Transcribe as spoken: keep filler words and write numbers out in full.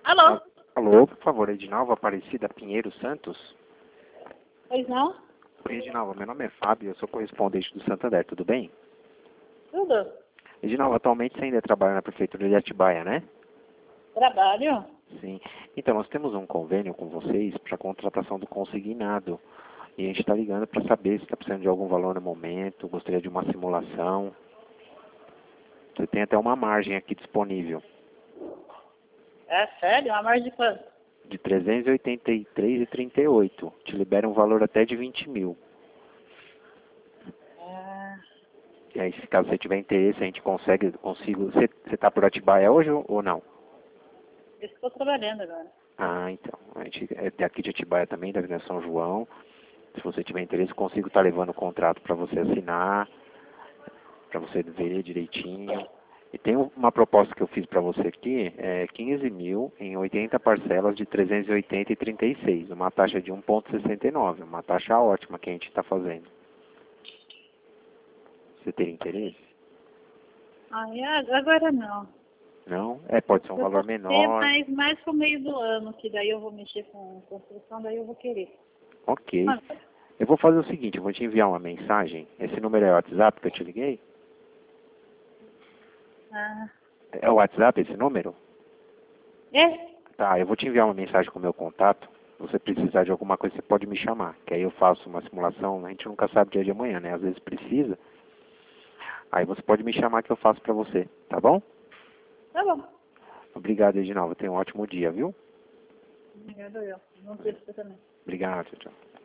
Alô? Alô, por favor, Edinalva Aparecida Pinheiro Santos? Pois não? Oi, Edinalva, meu nome é Fábio, eu sou correspondente do Santander, tudo bem? Tudo. Edinalva, atualmente você ainda trabalha na Prefeitura de Atibaia, né? Trabalho? Sim. Então, nós temos um convênio com vocês para a contratação do consignado. E a gente está ligando para saber se está precisando de algum valor no momento, gostaria de uma simulação. Você tem até uma margem aqui disponível. É sério? Uma margem de quanto? De trezentos e oitenta e três reais e trinta e oito centavos. Te libera um valor até de vinte mil. É... E aí, se caso você tiver interesse, a gente consegue, consigo... Você está por Atibaia hoje ou ou não? Eu estou trabalhando agora. Ah, então. A gente é daqui de Atibaia também, da Avenida São João. Se você tiver interesse, consigo estar levando o contrato para você assinar, para você ver direitinho. E tem uma proposta que eu fiz para você aqui, é quinze mil em oitenta parcelas de trezentos e oitenta e trinta e seis, uma taxa de um vírgula sessenta e nove, uma taxa ótima que a gente está fazendo. Você teria interesse? Ai, agora não. Não? É, pode ser um Eu valor vou ter menor. mais, mais pro meio do ano, que daí eu vou mexer com construção, daí eu vou querer. Ok. Mas, Eu vou fazer o seguinte, eu vou te enviar uma mensagem. Esse número é o WhatsApp que eu te liguei? ah, É o WhatsApp esse número? é? Tá, eu vou te enviar uma mensagem com o meu contato. Se você precisar de alguma coisa, você pode me chamar. Que aí eu faço uma simulação. A gente nunca sabe o dia de amanhã, né? Às vezes precisa. Aí você pode me chamar que eu faço pra você. Tá bom? Tá bom. Obrigado, Edinalva. Tenha um ótimo dia, viu? Obrigado eu. Bom dia pra você também. Obrigado, tchau, tchau.